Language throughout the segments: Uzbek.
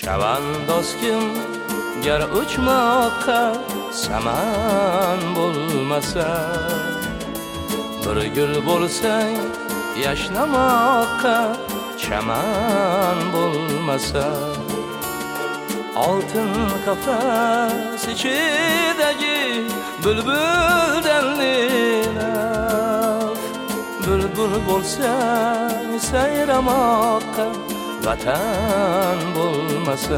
chavandoz kim gar uchmoqqa saman bo'lmasa, bir gul bo'lsang yashnamoqqa chaman bo'lmasa, oltin qafas ichidagi bulbuldan linab, bulbul bo'lsang sayramoqqa vatan bo'lmasa.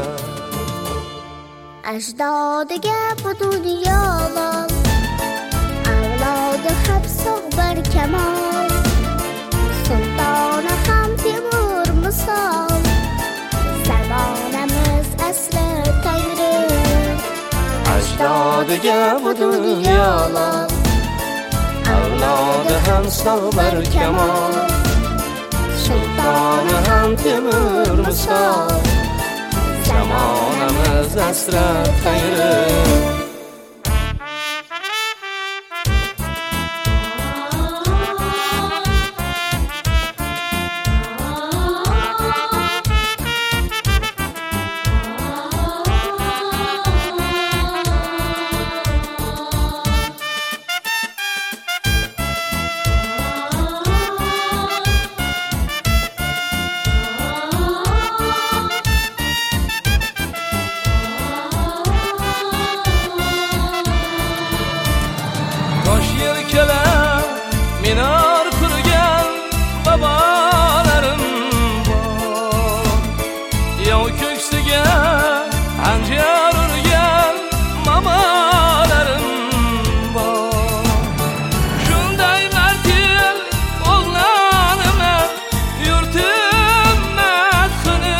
Ajdodiga bu dunyodan avlodi hab sog' barkamol, sultoni ham Temur misol, zamonamiz asli tangri. Ajdodiga bu dunyodan avlodi ham sog' barkamol, sultoni ham Temur misol, zamonamiz asli tangri. Tosh yelkalar minor qurgan bobolarim bor, yov ko'ksiga hanjar urgan mamalarim bor. Shunday martil qo'llanimlar yurtim madhini,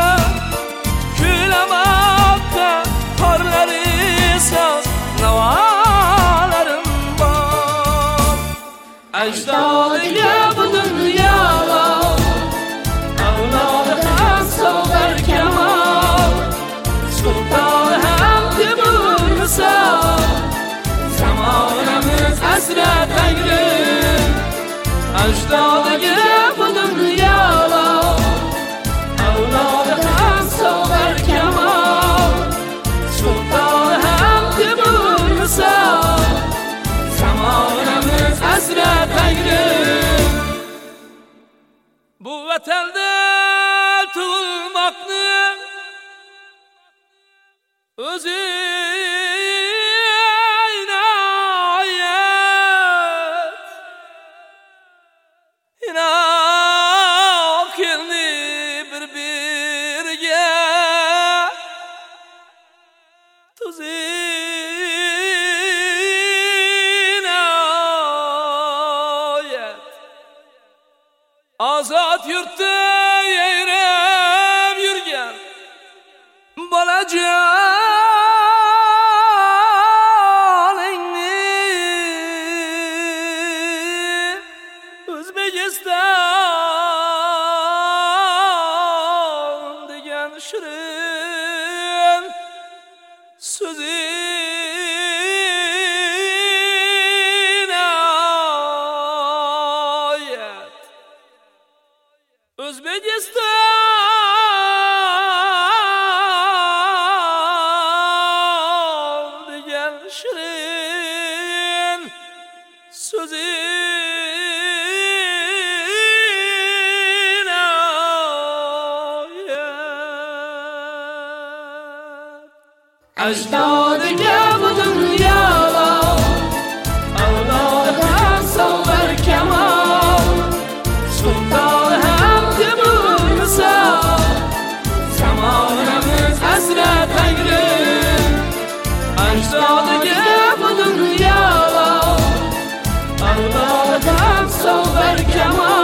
kuylamoqqa qorlari soz navolarim. Ajdodiga bu dunyodan avlodi ham sog' barkamol, sultoni ham Temur misol, zamonamiz asli tangri. Ajdodiga bu dunyodan avlodi ham sog' barkamol, sultoni ham Temur misol, zamonamiz asli tangri. Bu vatanda tug'ilmoqni o'zi inoq keldi bir-biriga azod yurtda yayrab yurgan bolajoningni O'zbekiston degan shirin so'zi O'zbekiston degan shirin so'zi ajdodiga bu dunyodan avlodi ham sog' barkamol, sultoni ham Temur misol, zamonamiz asli tangri. Ajdodiga bu dunyodan avlodi ham sog' barkamol,